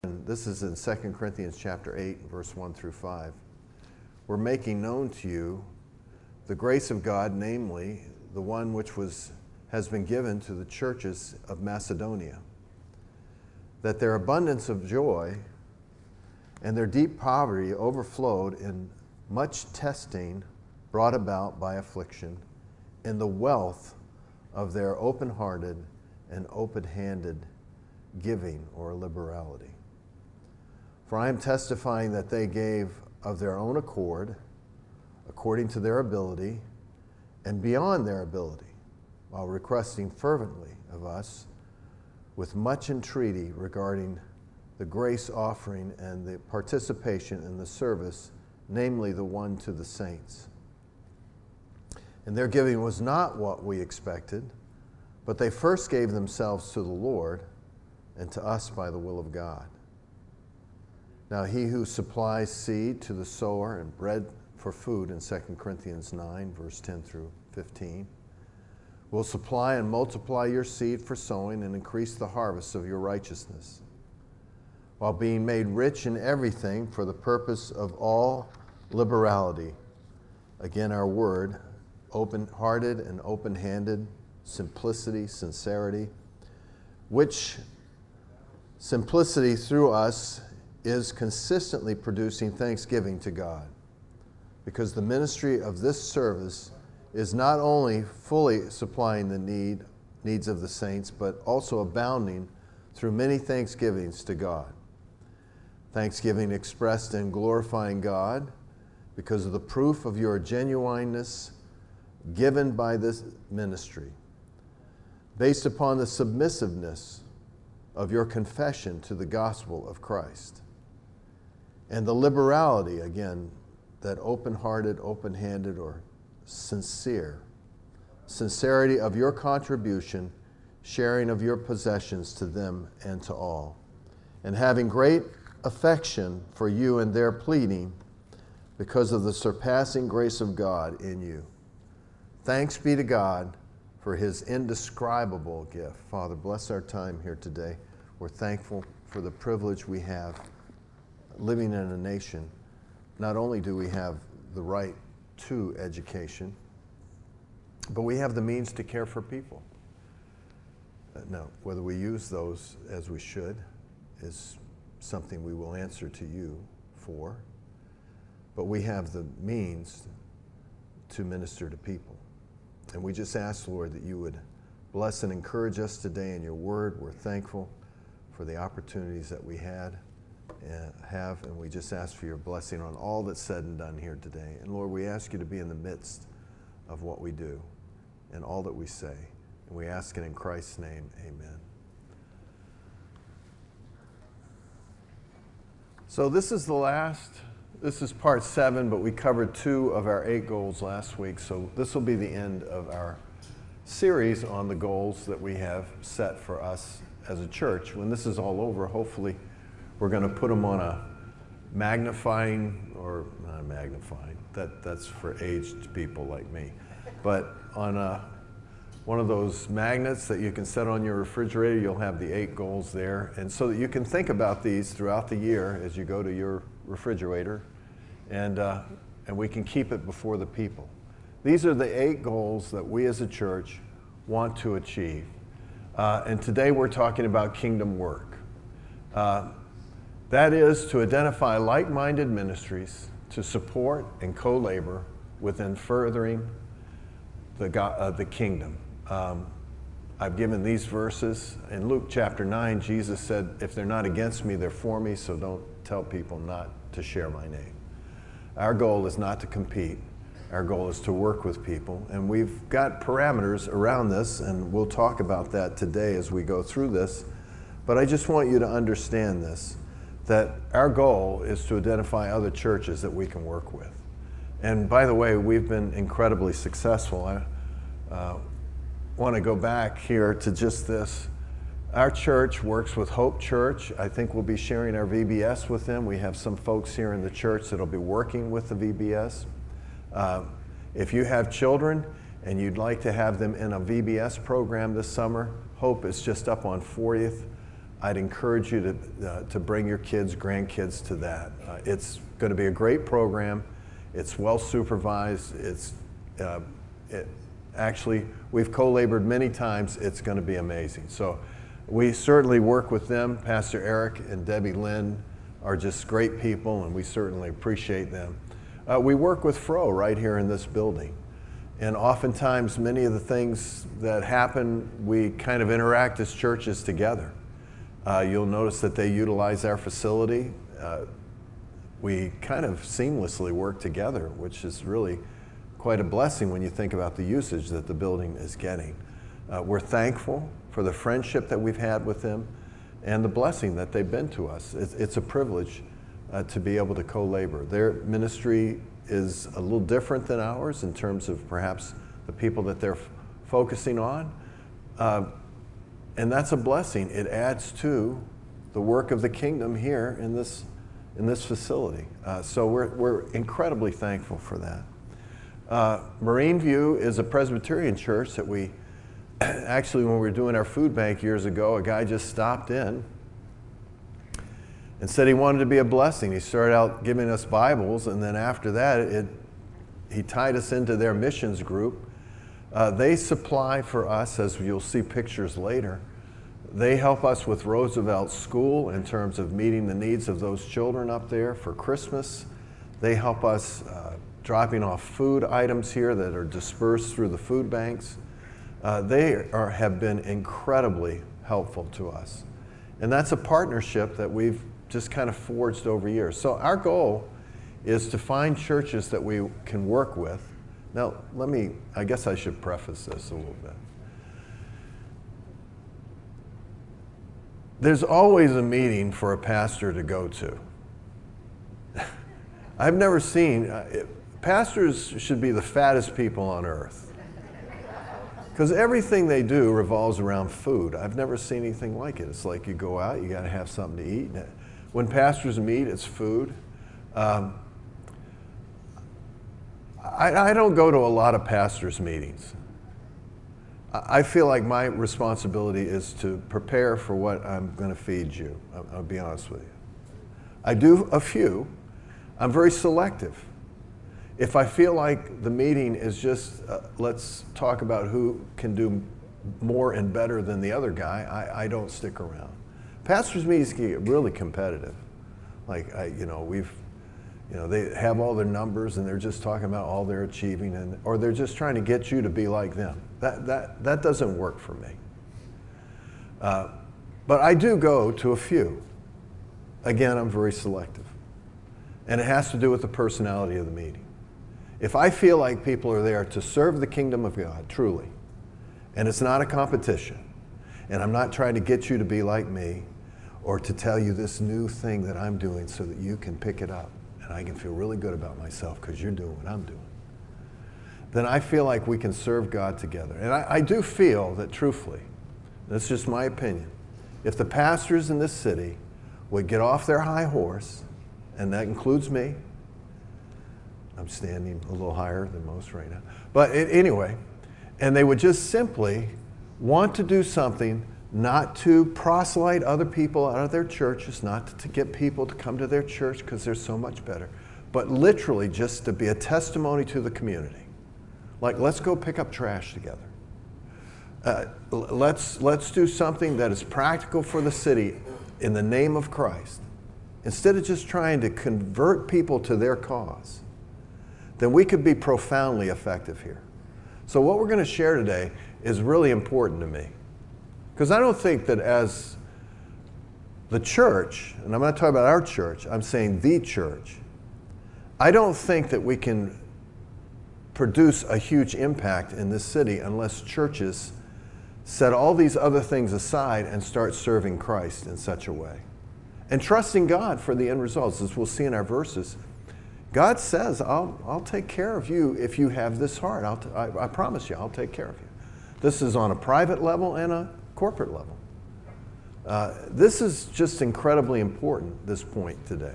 And this is in 2 Corinthians chapter 8, verse 1 through 5. We're making known to you the grace of God, namely the one which has been given to the churches of Macedonia, that their abundance of joy and their deep poverty overflowed in much testing brought about by affliction, in the wealth of their open-hearted and open-handed giving or liberality. For I am testifying that they gave of their own accord, according to their ability, and beyond their ability, while requesting fervently of us with much entreaty regarding the grace offering and the participation in the service, namely the one to the saints. And their giving was not what we expected, but they first gave themselves to the Lord and to us by the will of God. Now he who supplies seed to the sower and bread for food in 2 Corinthians 9, verse 10 through 15, will supply and multiply your seed for sowing and increase the harvest of your righteousness, while being made rich in everything for the purpose of all liberality. Again, our word, open-hearted and open-handed, simplicity, sincerity, which simplicity through us is consistently producing thanksgiving to God, because the ministry of this service is not only fully supplying the needs of the saints, but also abounding through many thanksgivings to God. Thanksgiving expressed in glorifying God because of the proof of your genuineness given by this ministry, based upon the submissiveness of your confession to the gospel of Christ, and the liberality, again, that open-hearted, open-handed, or sincerity of your contribution, sharing of your possessions to them and to all, and having great affection for you and their pleading because of the surpassing grace of God in you. Thanks be to God for his indescribable gift. Father, bless our time here today. We're thankful for the privilege we have living in a nation. Not only do we have the right to education, but we have the means to care for people. Now, whether we use those as we should is something we will answer to you for, but we have the means to minister to people. And we just ask, Lord, that you would bless and encourage us today in your word. We're thankful for the opportunities that we have, and we just ask for your blessing on all that's said and done here today. And Lord, we ask you to be in the midst of what we do and all that we say. And we ask it in Christ's name, amen. So this is part 7, but we covered 2 of our 8 goals last week. So this will be the end of our series on the goals that we have set for us as a church. When this is all over, hopefully we're going to put them on a magnifying, or not magnifying, that's for aged people like me, but on one of those magnets that you can set on your refrigerator. You'll have the 8 goals there, and so that you can think about these throughout the year as you go to your refrigerator, and we can keep it before the people. These are the 8 goals that we as a church want to achieve. And today we're talking about kingdom work. That is to identify like-minded ministries to support and co-labor within furthering the kingdom. I've given these verses. In Luke chapter 9, Jesus said, if they're not against me, they're for me, so don't tell people not to share my name. Our goal is not to compete. Our goal is to work with people, and we've got parameters around this, and we'll talk about that today as we go through this. But I just want you to understand this, that our goal is to identify other churches that we can work with. And by the way, we've been incredibly successful. I want to go back here to just this. Our church works with Hope Church. I think we'll be sharing our VBS with them. We have some folks here in the church that'll be working with the VBS. If you have children and you'd like to have them in a VBS program this summer, Hope is just up on 40th. I'd encourage you to bring your kids, grandkids to that. It's going to be a great program. It's well supervised. Actually, we've co-labored many times. It's going to be amazing. So we certainly work with them. Pastor Eric and Debbie Lynn are just great people, and we certainly appreciate them. We work with Fro right here in this building. And oftentimes, many of the things that happen, we kind of interact as churches together. You'll notice that they utilize our facility. We kind of seamlessly work together, which is really quite a blessing when you think about the usage that the building is getting. We're thankful for the friendship that we've had with them and the blessing that they've been to us. It's a privilege to be able to co-labor. Their ministry is a little different than ours in terms of perhaps the people that they're focusing on. And that's a blessing. It adds to the work of the kingdom here in this facility. So we're incredibly thankful for that. Marine View is a Presbyterian church that we, actually when we were doing our food bank years ago, a guy just stopped in and said he wanted to be a blessing. He started out giving us Bibles, and then after that, he tied us into their missions group. They supply for us, as you'll see pictures later, they help us with Roosevelt School in terms of meeting the needs of those children up there for Christmas. They help us dropping off food items here that are dispersed through the food banks. They have been incredibly helpful to us. And that's a partnership that we've just kind of forged over years. So our goal is to find churches that we can work with. Now, I guess I should preface this a little bit. There's always a meeting for a pastor to go to. I've never seen, pastors should be the fattest people on earth. Because everything they do revolves around food. I've never seen anything like it. It's like you go out, you got to have something to eat. When pastors meet, it's food. I don't go to a lot of pastors' meetings. I feel like my responsibility is to prepare for what I'm going to feed you. I'll be honest with you. I do a few. I'm very selective. If I feel like the meeting is just, let's talk about who can do more and better than the other guy, I don't stick around. Pastors' meetings get really competitive. Like, they have all their numbers and they're just talking about all they're achieving, or they're just trying to get you to be like them. That doesn't work for me. But I do go to a few. Again, I'm very selective. And it has to do with the personality of the meeting. If I feel like people are there to serve the kingdom of God, truly, and it's not a competition, and I'm not trying to get you to be like me or to tell you this new thing that I'm doing so that you can pick it up and I can feel really good about myself because you're doing what I'm doing, then I feel like we can serve God together. And I do feel that, truthfully, that's just my opinion, if the pastors in this city would get off their high horse, and that includes me, I'm standing a little higher than most right now, but anyway, and they would just simply want to do something not to proselyte other people out of their churches, not to get people to come to their church because they're so much better, but literally just to be a testimony to the community. Like, let's go pick up trash together. Let's do something that is practical for the city in the name of Christ. Instead of just trying to convert people to their cause, then we could be profoundly effective here. So what we're going to share today is really important to me. Because I don't think that as the church, and I'm not talking about our church, I'm saying the church, I don't think that we can produce a huge impact in this city unless churches set all these other things aside and start serving Christ in such a way. And trusting God for the end results, as we'll see in our verses. God says, I'll take care of you if you have this heart. I promise you, I'll take care of you. This is on a private level and a corporate level. This is just incredibly important, this point today.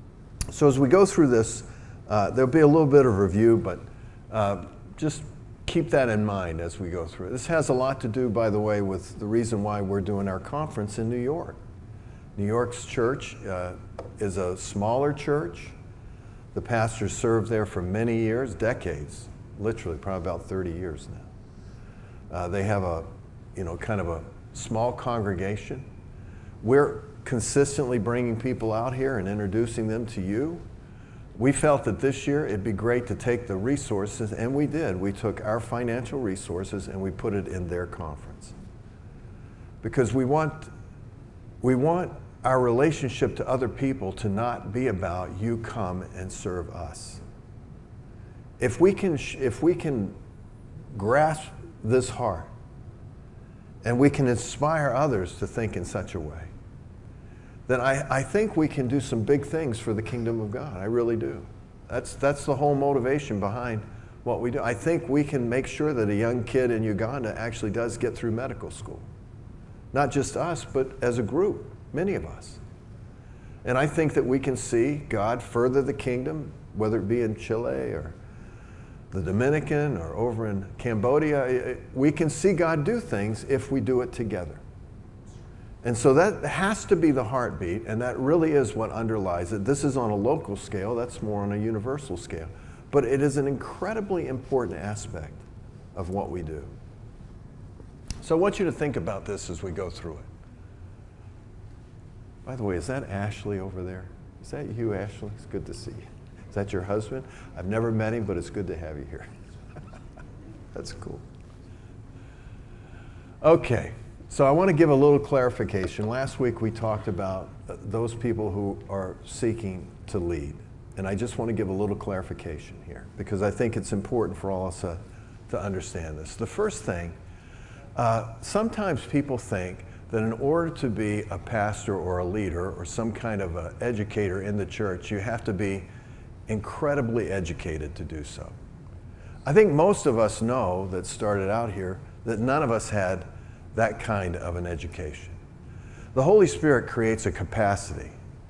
So as we go through this, there'll be a little bit of review, but just keep that in mind as we go through. This has a lot to do, by the way, with the reason why we're doing our conference in New York. New York's church is a smaller church. The pastors served there for many years, decades, literally probably about 30 years now. They have a, kind of a small congregation. We're consistently bringing people out here and introducing them to you. We felt that this year it'd be great to take the resources, and we did. We took our financial resources and we put it in their conference. Because we want our relationship to other people to not be about you come and serve us. If we can grasp this heart and we can inspire others to think in such a way, then I think we can do some big things for the kingdom of God. I really do. That's the whole motivation behind what we do. I think we can make sure that a young kid in Uganda actually does get through medical school. Not just us, but as a group, many of us. And I think that we can see God further the kingdom, whether it be in Chile or the Dominican or over in Cambodia. We can see God do things if we do it together. And so that has to be the heartbeat, and that really is what underlies it. This is on a local scale, that's more on a universal scale. But it is an incredibly important aspect of what we do. So I want you to think about this as we go through it. By the way, is that Ashley over there? Is that you, Ashley? It's good to see you. Is that your husband? I've never met him, but it's good to have you here. That's cool. Okay. So I want to give a little clarification. Last week we talked about those people who are seeking to lead. And I just want to give a little clarification here because I think it's important for all of us to understand this. The first thing, sometimes people think that in order to be a pastor or a leader or some kind of an educator in the church, you have to be incredibly educated to do so. I think most of us know that started out here that none of us had that kind of an education. The Holy Spirit creates a capacity,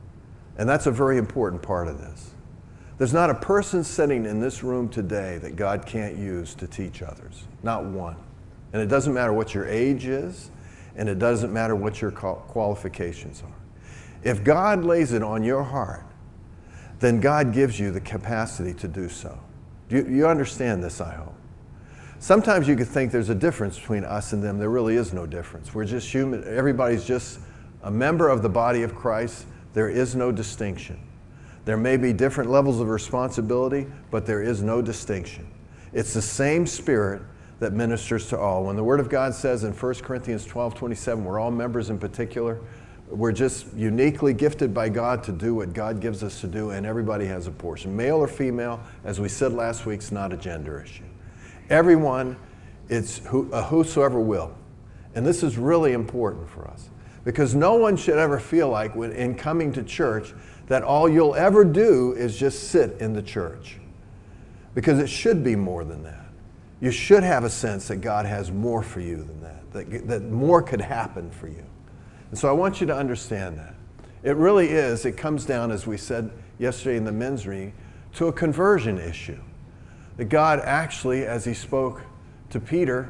and that's a very important part of this. There's not a person sitting in this room today that God can't use to teach others, not one. And it doesn't matter what your age is, and it doesn't matter what your qualifications are. If God lays it on your heart, then God gives you the capacity to do so. You understand this, I hope. Sometimes you could think there's a difference between us and them. There really is no difference. We're just human. Everybody's just a member of the body of Christ. There is no distinction. There may be different levels of responsibility, but there is no distinction. It's the same Spirit that ministers to all. When the Word of God says in 1 Corinthians 12:27, we're all members in particular, we're just uniquely gifted by God to do what God gives us to do, and everybody has a portion. Male or female, as we said last week, is not a gender issue. Everyone, it's whosoever will. And this is really important for us because no one should ever feel like in coming to church that all you'll ever do is just sit in the church. Because it should be more than that. You should have a sense that God has more for you than that more could happen for you. And so I want you to understand that. It really is, it comes down, as we said yesterday in the men's meeting, to a conversion issue. That God actually, as he spoke to Peter,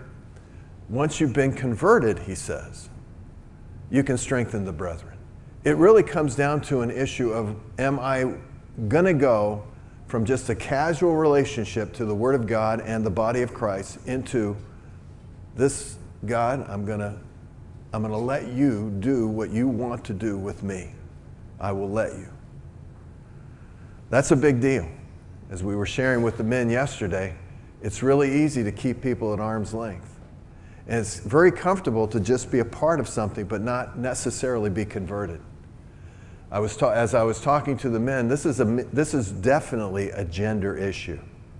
once you've been converted, he says, you can strengthen the brethren. It really comes down to an issue of, am I going to go from just a casual relationship to the Word of God and the body of Christ into this, God, I'm going to let you do what you want to do with me. I will let you. That's a big deal. As we were sharing with the men yesterday, it's really easy to keep people at arm's length. And it's very comfortable to just be a part of something, but not necessarily be converted. As I was talking to the men, this is definitely a gender issue.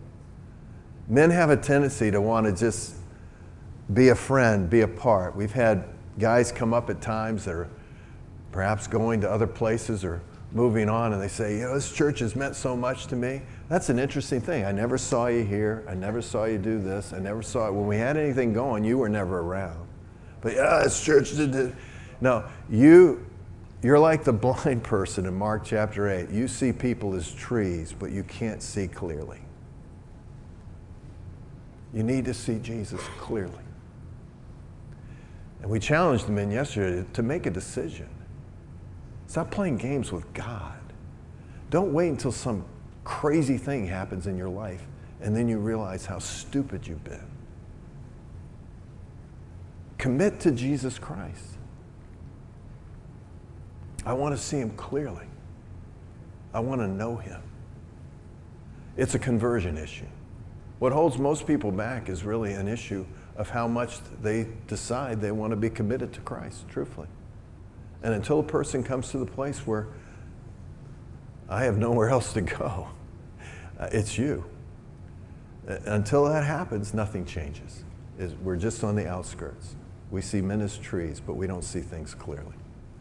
Men have a tendency to want to just be a friend, be a part. We've had guys come up at times that are perhaps going to other places or moving on, and they say, this church has meant so much to me. That's an interesting thing. I never saw you here. I never saw you do this. I never saw it. When we had anything going, you were never around. But this church did this. No, you're like the blind person in Mark chapter 8. You see people as trees, but you can't see clearly. You need to see Jesus clearly. And we challenged the men yesterday to make a decision. Stop playing games with God. Don't wait until some crazy thing happens in your life and then you realize how stupid you've been. Commit to Jesus Christ. I want to see him clearly. I want to know him. It's a conversion issue. What holds most people back is really an issue of how much they decide they want to be committed to Christ, truthfully. And until a person comes to the place where I have nowhere else to go, it's you. Until that happens, nothing changes. We're just on the outskirts. We see men as trees, but we don't see things clearly.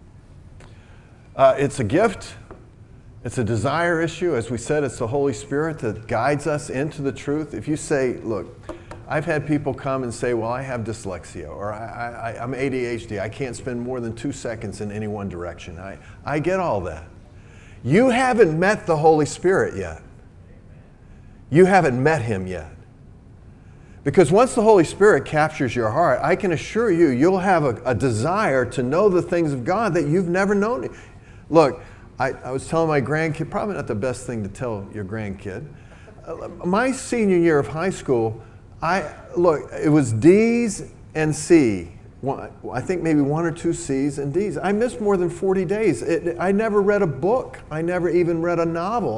It's a gift. It's a desire issue. As we said, it's the Holy Spirit that guides us into the truth. If you say, look, I've had people come and say, well, I have dyslexia, or I'm ADHD. I can't spend more than 2 seconds in any one direction. I get all that. You haven't met the Holy Spirit yet. You haven't met him yet. Because once the Holy Spirit captures your heart, I can assure you, you'll have a desire to know the things of God that you've never known. Look, I was telling my grandkid, probably not the best thing to tell your grandkid. My senior year of high school, it was D's and C. I think maybe 1 or 2 C's and D's. I missed more than 40 days. I never read a book. I never even read a novel.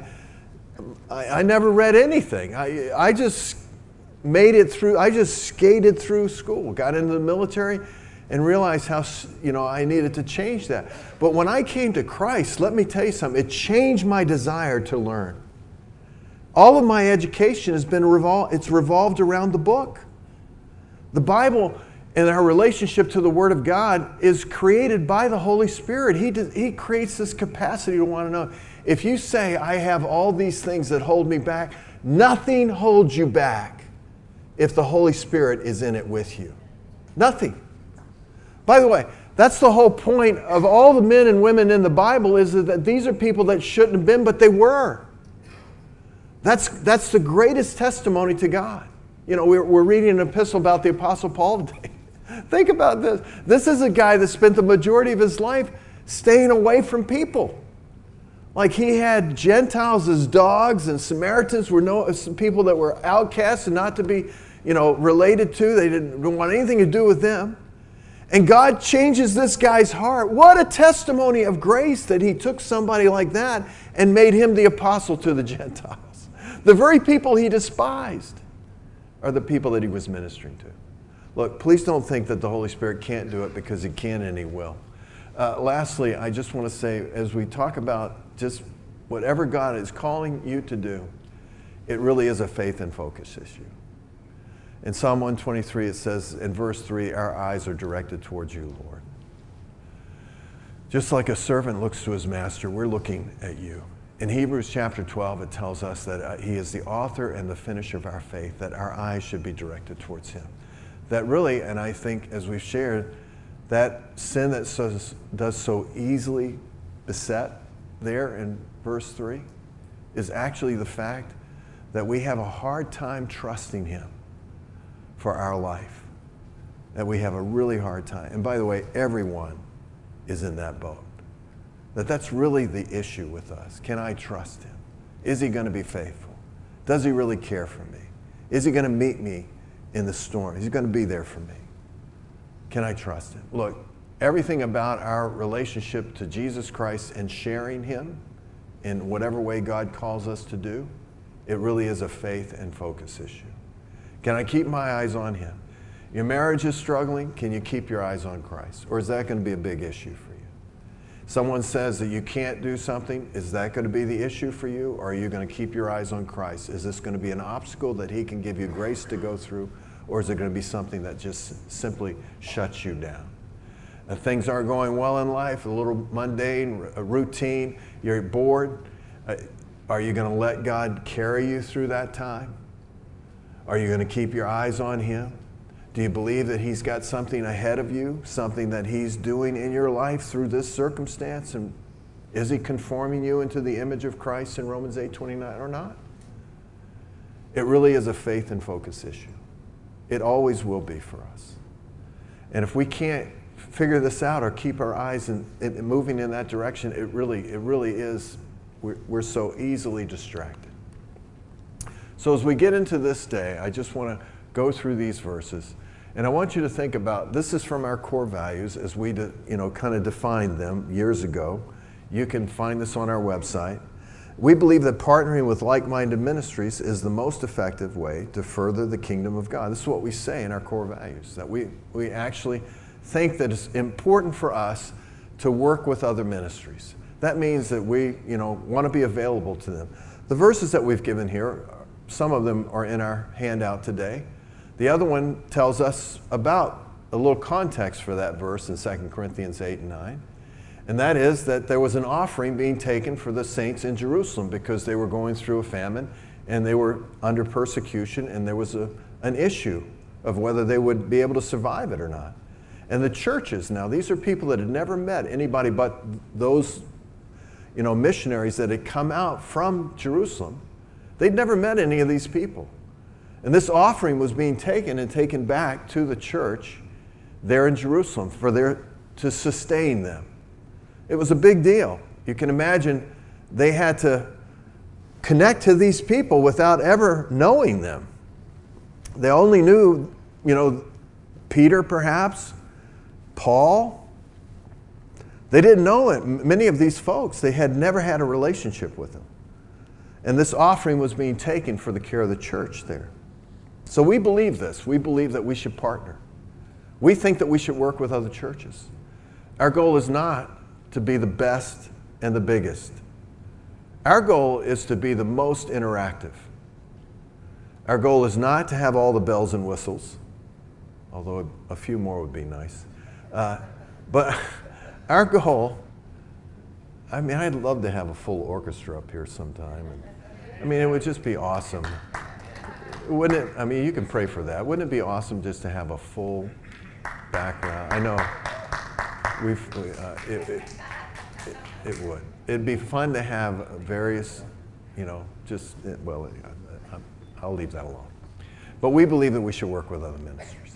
I never read anything. I just made it through. I just skated through school, got into the military, and realized how, I needed to change that. But when I came to Christ, let me tell you something, it changed my desire to learn. All of my education has been revolved around the book. The Bible and our relationship to the Word of God is created by the Holy Spirit. He creates this capacity to want to know. If you say, I have all these things that hold me back, nothing holds you back if the Holy Spirit is in it with you. Nothing. By the way, that's the whole point of all the men and women in the Bible, is that these are people that shouldn't have been, but they were. That's the greatest testimony to God. We're reading an epistle about the Apostle Paul today. Think about this. This is a guy that spent the majority of his life staying away from people. Like, he had Gentiles as dogs, and Samaritans were people that were outcasts and not to be, related to. They didn't want anything to do with them. And God changes this guy's heart. What a testimony of grace that he took somebody like that and made him the apostle to the Gentiles. The very people he despised are the people that he was ministering to. Look, please don't think that the Holy Spirit can't do it, because he can and he will. Lastly, I just want to say, as we talk about just whatever God is calling you to do, it really is a faith and focus issue. In Psalm 123, it says in verse 3, our eyes are directed towards you, Lord. Just like a servant looks to his master, we're looking at you. In Hebrews chapter 12, it tells us that he is the author and the finisher of our faith, that our eyes should be directed towards him. That really, and I think as we've shared, that sin that does so easily beset there in verse 3 is actually the fact that we have a hard time trusting him for our life. That we have a really hard time. And by the way, everyone is in that boat. That's really the issue with us. Can I trust him? Is he going to be faithful? Does he really care for me? Is he going to meet me in the storm? Is he going to be there for me? Can I trust him? Look, everything about our relationship to Jesus Christ and sharing him in whatever way God calls us to do, it really is a faith and focus issue. Can I keep my eyes on him? Your marriage is struggling. Can you keep your eyes on Christ? Or is that going to be a big issue for you? Someone says that you can't do something. Is that going to be the issue for you? Or are you going to keep your eyes on Christ? Is this going to be an obstacle that he can give you grace to go through? Or is it going to be something that just simply shuts you down? If things aren't going well in life, a little mundane, a routine, you're bored, are you going to let God carry you through that time? Are you going to keep your eyes on him? Do you believe that he's got something ahead of you, something that he's doing in your life through this circumstance? And is he conforming you into the image of Christ in Romans 8:29 or not? It really is a faith and focus issue. It always will be for us. And if we can't figure this out or keep our eyes moving in that direction, it really is, we're so easily distracted. So as we get into this day, I just want to go through these verses. And I want you to think about, this is from our core values as we kind of defined them years ago. You can find this on our website. We believe that partnering with like-minded ministries is the most effective way to further the kingdom of God. This is what we say in our core values, that we actually think that it's important for us to work with other ministries. That means that we want to be available to them. The verses that we've given here, some of them are in our handout today. The other one tells us about a little context for that verse in 2 Corinthians 8 and 9. And that is that there was an offering being taken for the saints in Jerusalem because they were going through a famine and they were under persecution, and there was an issue of whether they would be able to survive it or not. And the churches, now these are people that had never met anybody but those missionaries that had come out from Jerusalem. They'd never met any of these people. And this offering was being taken and taken back to the church there in Jerusalem to sustain them. It was a big deal. You can imagine they had to connect to these people without ever knowing them. They only knew, Peter perhaps, Paul. They didn't know it. Many of these folks, they had never had a relationship with them. And this offering was being taken for the care of the church there. So we believe this. We believe that we should partner. We think that we should work with other churches. Our goal is not to be the best and the biggest. Our goal is to be the most interactive. Our goal is not to have all the bells and whistles, although a few more would be nice. But our goal, I'd love to have a full orchestra up here sometime. It would just be awesome. Wouldn't it? You can pray for that. Wouldn't it be awesome just to have a full background? I know. It would. It'd be fun to have various, I'll leave that alone. But we believe that we should work with other ministries.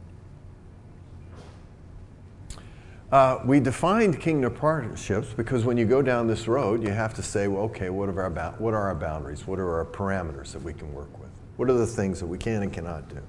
We defined kingdom partnerships because when you go down this road, you have to say, well, okay, what are our boundaries? What are our parameters that we can work with? What are the things that we can and cannot do?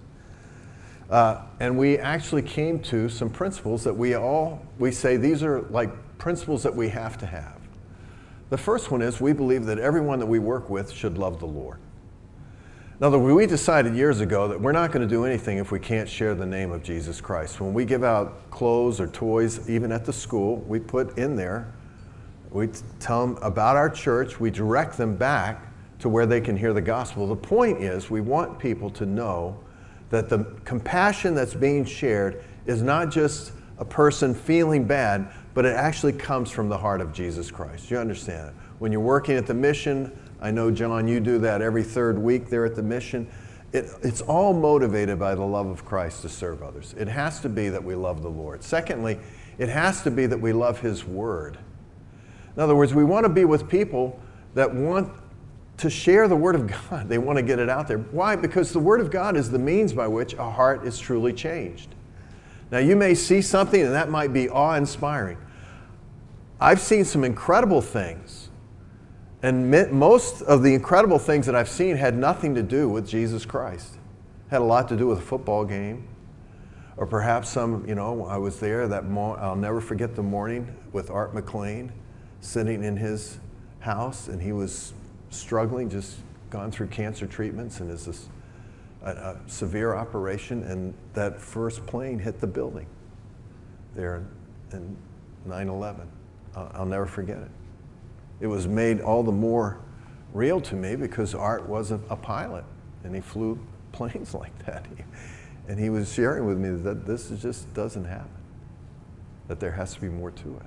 And we actually came to some principles that we say these are like principles that we have to have. The first one is we believe that everyone that we work with should love the Lord. In other words, we decided years ago that we're not going to do anything if we can't share the name of Jesus Christ. When we give out clothes or toys, even at the school, we put in there, we tell them about our church, we direct them back to where they can hear the gospel. The point is we want people to know that the compassion that's being shared is not just a person feeling bad, but it actually comes from the heart of Jesus Christ. You understand it? When you're working at the mission, I know, John, you do that every third week there at the mission. It's all motivated by the love of Christ to serve others. It has to be that we love the Lord. Secondly, it has to be that we love His Word. In other words, we want to be with people that want to share the Word of God. They want to get it out there. Why? Because the Word of God is the means by which a heart is truly changed. Now, you may see something and that might be awe-inspiring. I've seen some incredible things, and most of the incredible things that I've seen had nothing to do with Jesus Christ. Had a lot to do with a football game, or perhaps I was there I'll never forget the morning with Art McLean sitting in his house, and he was struggling, just gone through cancer treatments, and is this a severe operation, and that first plane hit the building there in 9/11. I'll never forget it. It was made all the more real to me because Art was a pilot, and he flew planes like that. And he was sharing with me that this just doesn't happen, that there has to be more to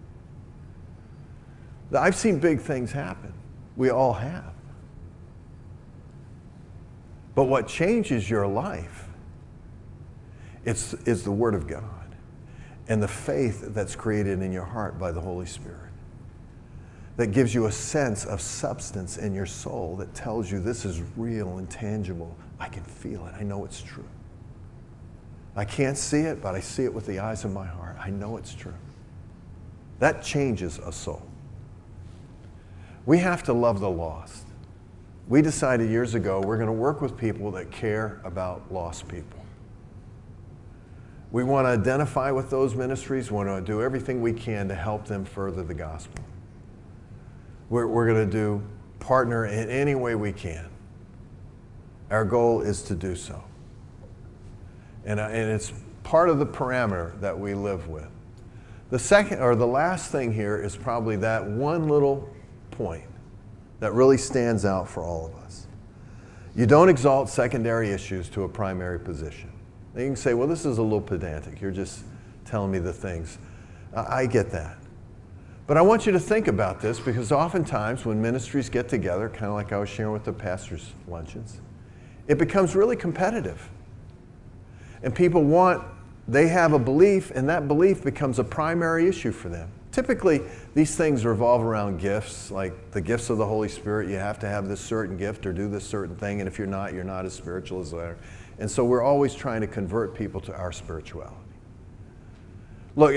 it. I've seen big things happen. We all have. But what changes your life is the Word of God and the faith that's created in your heart by the Holy Spirit. that gives you a sense of substance in your soul that tells you this is real and tangible. I can feel it. I know it's true. I can't see it, but I see it with the eyes of my heart. I know it's true. That changes a soul. We have to love the lost. We decided years ago we're going to work with people that care about lost people. We want to identify with those ministries. We want to do everything we can to help them further the gospel. We're going to do partner in any way we can. Our goal is to do so. And it's part of the parameter that we live with. The second, or the last thing here is probably that one little point that really stands out for all of us. You don't exalt secondary issues to a primary position. Now you can say, well, this is a little pedantic. You're just telling me the things. I get that. But I want you to think about this, because oftentimes when ministries get together, kind of like I was sharing with the pastors' luncheons, it becomes really competitive. And people they have a belief, and that belief becomes a primary issue for them. Typically, these things revolve around gifts, like the gifts of the Holy Spirit. You have to have this certain gift or do this certain thing, and if you're not as spiritual as they are. And so we're always trying to convert people to our spirituality. Look,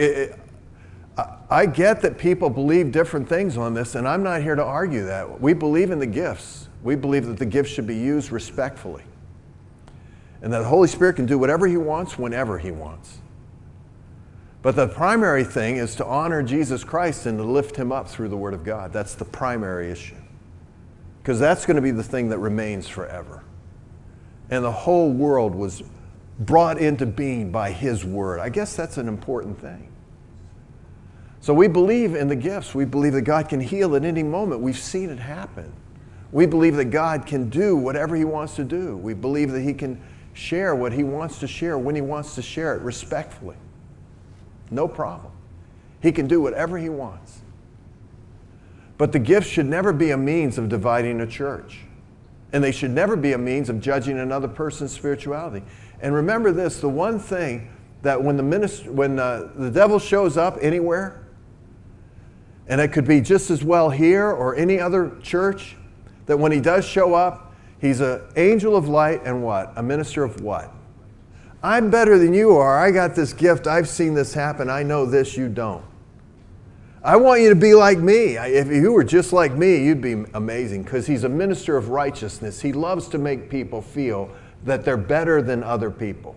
I get that people believe different things on this, and I'm not here to argue that. We believe in the gifts. We believe that the gifts should be used respectfully, and that the Holy Spirit can do whatever He wants, whenever He wants. But the primary thing is to honor Jesus Christ and to lift Him up through the Word of God. That's the primary issue. Because that's going to be the thing that remains forever. And the whole world was brought into being by His Word. I guess that's an important thing. So we believe in the gifts. We believe that God can heal at any moment. We've seen it happen. We believe that God can do whatever He wants to do. We believe that He can share what He wants to share when He wants to share it respectfully. No problem. He can do whatever He wants. But the gifts should never be a means of dividing a church. And they should never be a means of judging another person's spirituality. And remember this, the one thing that when the devil shows up anywhere, and it could be just as well here or any other church, that when he does show up, he's an angel of light and what? A minister of what? I'm better than you are. I got this gift. I've seen this happen. I know this, you don't. I want you to be like me. If you were just like me, you'd be amazing, because he's a minister of righteousness. He loves to make people feel that they're better than other people.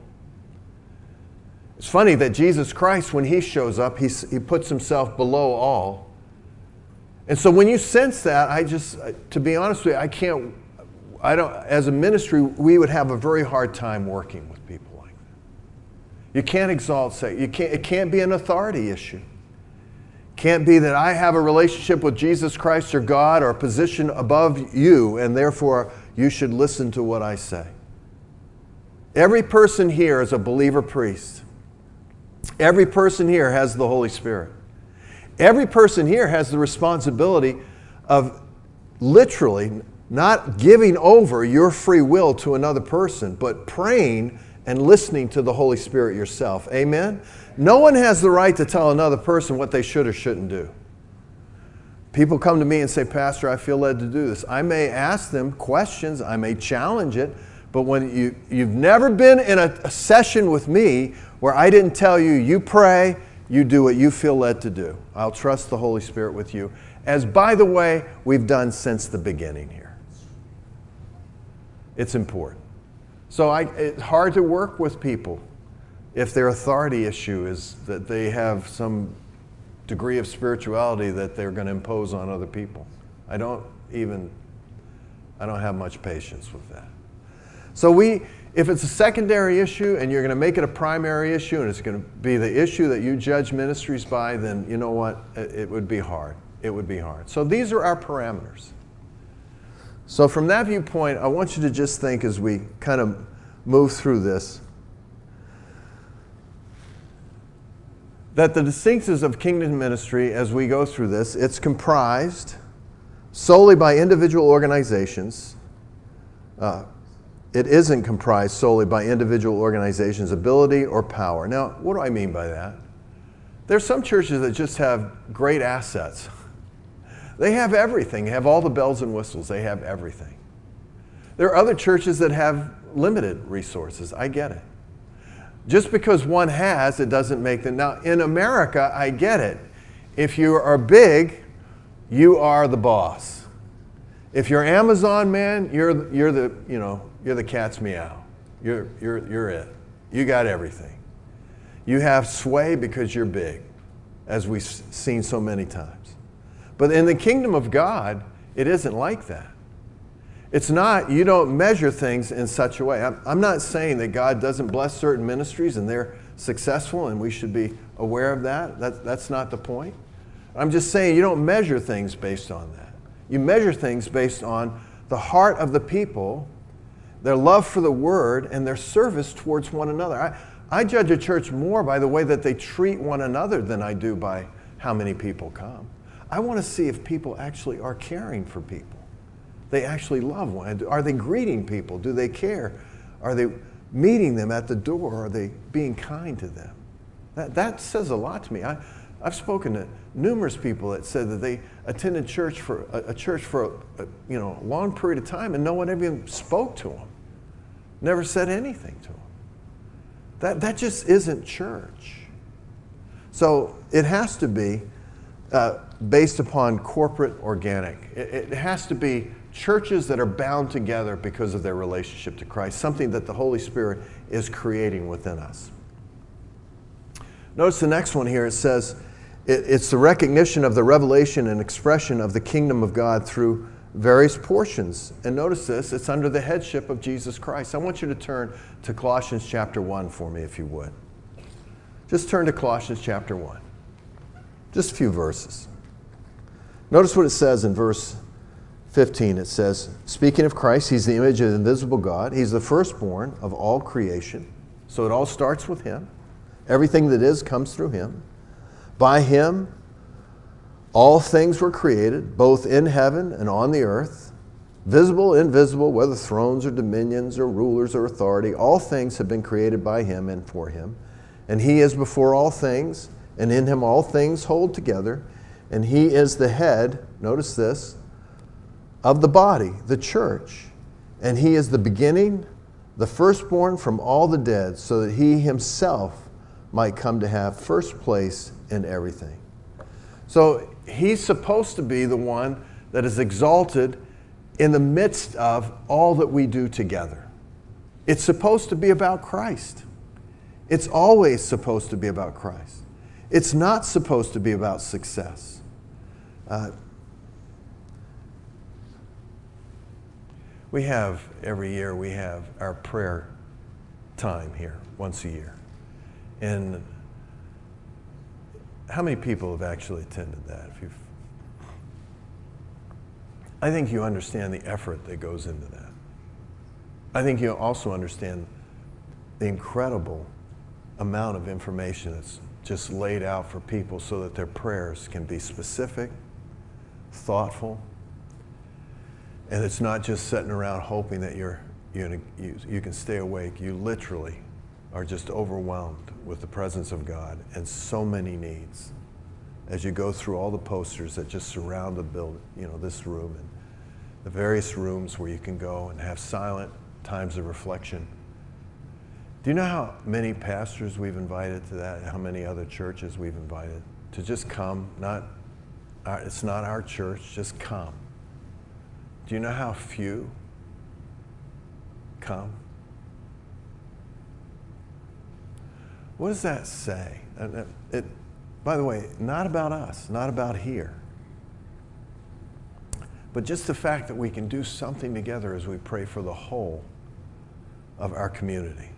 It's funny that Jesus Christ, when He shows up, he puts Himself below all. And so when you sense that, to be honest with you, as a ministry, we would have a very hard time working with people like that. You can't exalt, it can't be an authority issue. Can't be that I have a relationship with Jesus Christ or God or a position above you, and therefore you should listen to what I say. Every person here is a believer priest. Every person here has the Holy Spirit. Every person here has the responsibility of literally not giving over your free will to another person, but praying and listening to the Holy Spirit yourself. Amen? No one has the right to tell another person what they should or shouldn't do. People come to me and say, Pastor, I feel led to do this. I may ask them questions, I may challenge it, but when you've never been in a session with me where I didn't tell you, you pray, you do what you feel led to do. I'll trust the Holy Spirit with you. As, by the way, we've done since the beginning here. It's important. So it's hard to work with people if their authority issue is that they have some degree of spirituality that they're going to impose on other people. I don't have much patience with that. So if it's a secondary issue and you're going to make it a primary issue and it's going to be the issue that you judge ministries by, then you know what? It would be hard. It would be hard. So these are our parameters. So from that viewpoint, I want you to just think as we kind of move through this, that the distinctives of kingdom ministry as we go through this, it's comprised solely by individual organizations. It isn't comprised solely by individual organizations' ability or power. Now, what do I mean by that? There's some churches that just have great assets. They have everything. They have all the bells and whistles. They have everything. There are other churches that have limited resources. I get it. Just because one has, it doesn't make them. Now, in America, I get it. If you are big, you are the boss. If you're Amazon man, you're the cat's meow. You're it. You got everything. You have sway because you're big, as we've seen so many times. But in the kingdom of God, it isn't like that. It's not, you don't measure things in such a way. I'm not saying that God doesn't bless certain ministries and they're successful and we should be aware of that. That's not the point. I'm just saying you don't measure things based on that. You measure things based on the heart of the people, their love for the word, and their service towards one another. I judge a church more by the way that they treat one another than I do by how many people come. I want to see if people actually are caring for people. They actually love one another. Are they greeting people? Do they care? Are they meeting them at the door? Are they being kind to them? That says a lot to me. I've spoken to numerous people that said that they attended church for a long period of time and no one ever even spoke to them, never said anything to them. That just isn't church. So it has to be based upon corporate organic. It has to be churches that are bound together because of their relationship to Christ, something that the Holy Spirit is creating within us. Notice the next one here. It says it's the recognition of the revelation and expression of the kingdom of God through various portions. And notice this, it's under the headship of Jesus Christ. I want you to turn to Colossians chapter 1 for me, if you would. Just turn to Colossians chapter 1. Just a few verses. Notice what it says in verse 15. It says, speaking of Christ, he's the image of the invisible God. He's the firstborn of all creation. So it all starts with him. Everything that is comes through him. By him, all things were created, both in heaven and on the earth, visible, invisible, whether thrones or dominions or rulers or authority. All things have been created by him and for him. And he is before all things, and in him all things hold together. And he is the head, notice this, of the body, the church. And he is the beginning, the firstborn from all the dead, so that he himself might come to have first place in everything. So he's supposed to be the one that is exalted in the midst of all that we do together. It's supposed to be about Christ. It's always supposed to be about Christ. It's not supposed to be about success. Every year we have our prayer time here, once a year. And how many people have actually attended that? I think you understand the effort that goes into that. I think you also understand the incredible amount of information that's just laid out for people so that their prayers can be specific, thoughtful, and it's not just sitting around hoping that you can stay awake. You literally are just overwhelmed with the presence of God and so many needs as you go through all the posters that just surround the building, this room and the various rooms where you can go and have silent times of reflection. Do you know how many pastors we've invited to that? How many other churches we've invited to just come? It's not our church, just come. Do you know how few come? What does that say? By the way, not about us, not about here, but just the fact that we can do something together as we pray for the whole of our community.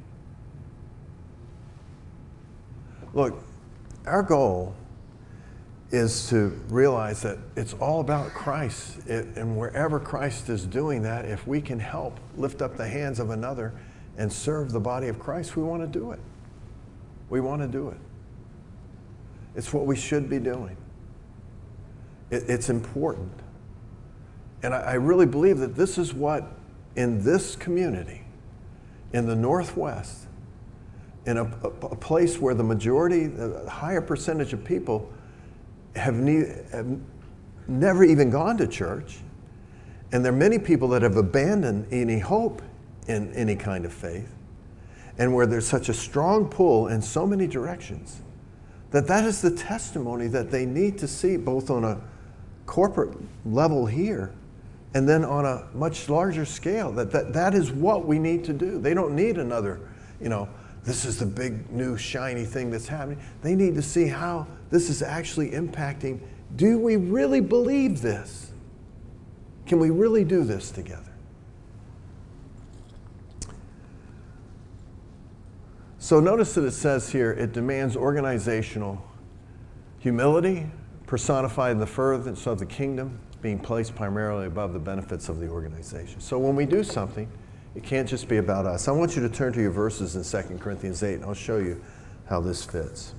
Look, our goal is to realize that it's all about Christ. And wherever Christ is doing that, if we can help lift up the hands of another and serve the body of Christ, we want to do it. We want to do it. It's what we should be doing. It's important. And I really believe that this is what, in this community, in the Northwest, in a place where the majority, the higher percentage of people have never even gone to church. And there are many people that have abandoned any hope in any kind of faith. And where there's such a strong pull in so many directions, that is the testimony that they need to see both on a corporate level here and then on a much larger scale. That is what we need to do. They don't need another, this is the big new shiny thing that's happening. They need to see how this is actually impacting. Do we really believe this? Can we really do this together? So notice that it says here, it demands organizational humility, personified in the furtherance of the kingdom, being placed primarily above the benefits of the organization. So when we do something, it can't just be about us. I want you to turn to your verses in 2 Corinthians 8, and I'll show you how this fits.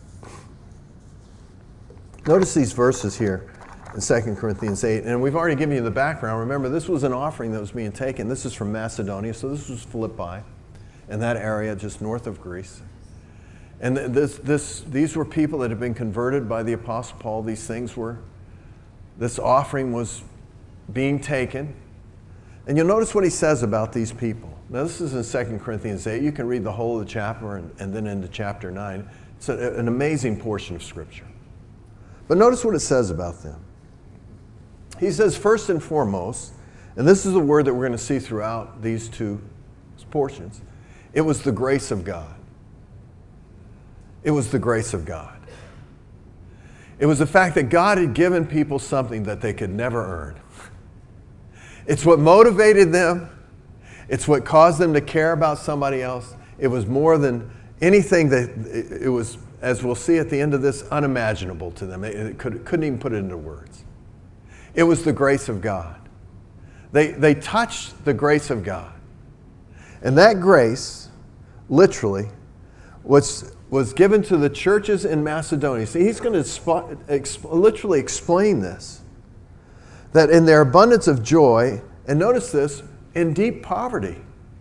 Notice these verses here in 2 Corinthians 8, and we've already given you the background. Remember, this was an offering that was being taken. This is from Macedonia, so this was Philippi, in that area just north of Greece. And these were people that had been converted by the Apostle Paul. This offering was being taken. And you'll notice what he says about these people. Now this is in 2 Corinthians 8. You can read the whole of the chapter and then into chapter 9. It's an amazing portion of Scripture. But notice what it says about them. He says, first and foremost, and this is a word that we're going to see throughout these two portions, it was the grace of God. It was the grace of God. It was the fact that God had given people something that they could never earn. It's what motivated them. It's what caused them to care about somebody else. It was more than anything that it was, as we'll see at the end of this, unimaginable to them. It couldn't even put it into words. It was the grace of God. They touched the grace of God. And that grace, literally, was given to the churches in Macedonia. See, he's going to literally explain this. That in their abundance of joy, and notice this, in deep poverty.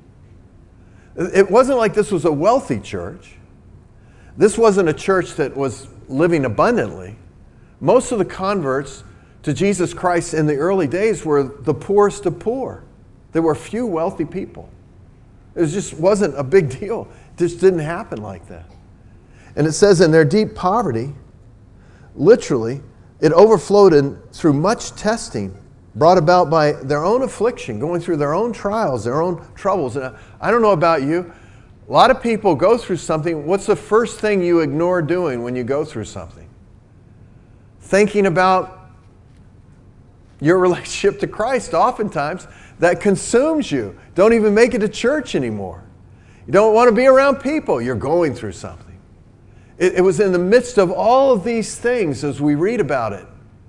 It wasn't like this was a wealthy church. This wasn't a church that was living abundantly. Most of the converts to Jesus Christ in the early days were the poorest of poor. There were few wealthy people. It just wasn't a big deal. It just didn't happen like that. And it says in their deep poverty, literally, it overflowed through much testing brought about by their own affliction, going through their own trials, their own troubles. And I don't know about you, a lot of people go through something. What's the first thing you ignore doing when you go through something? Thinking about your relationship to Christ. Oftentimes, that consumes you. Don't even make it to church anymore. You don't want to be around people. You're going through something. It was in the midst of all of these things as we read about it.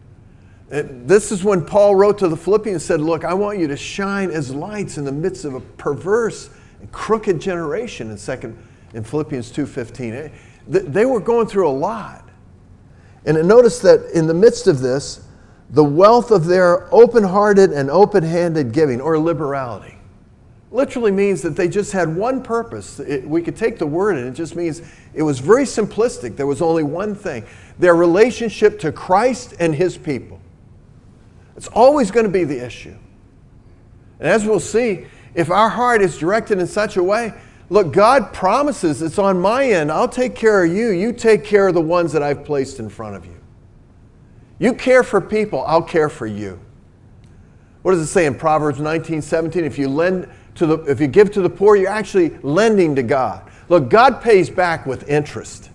This is when Paul wrote to the Philippians and said, look, I want you to shine as lights in the midst of a perverse and crooked generation in Philippians 2:15. They were going through a lot. And notice that in the midst of this, the wealth of their open-hearted and open-handed giving, or liberality, literally means that they just had one purpose. We could take the word and it just means it was very simplistic. There was only one thing: their relationship to Christ and His people. It's always going to be the issue. And as we'll see, if our heart is directed in such a way, look, God promises it's on my end. I'll take care of you. You take care of the ones that I've placed in front of you. You care for people, I'll care for you. What does it say in Proverbs 19:17? If you give to the poor, you're actually lending to God. Look, God pays back with interest.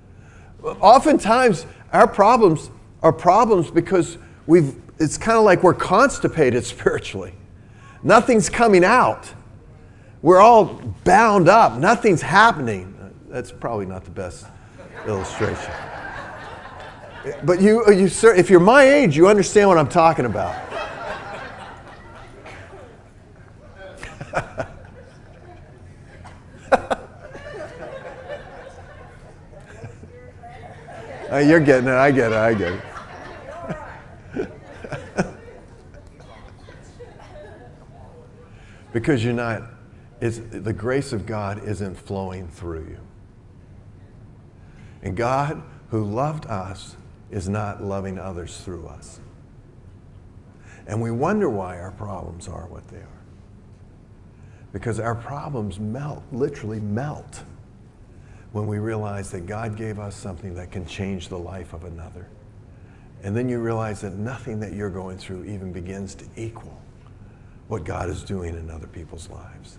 Oftentimes, our problems are problems because it's kind of like we're constipated spiritually. Nothing's coming out. We're all bound up. Nothing's happening. That's probably not the best illustration. But if you're my age, you understand what I'm talking about. You're getting it. I get it. Because the grace of God isn't flowing through you. And God, who loved us, is not loving others through us. And we wonder why our problems are what they are. Because our problems melt, literally melt, when we realize that God gave us something that can change the life of another. And then you realize that nothing that you're going through even begins to equal what God is doing in other people's lives.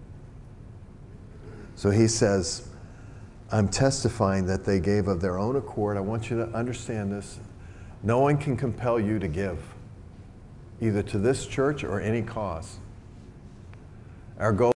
So he says, I'm testifying that they gave of their own accord. I want you to understand this. No one can compel you to give, either to this church or any cause. Our goal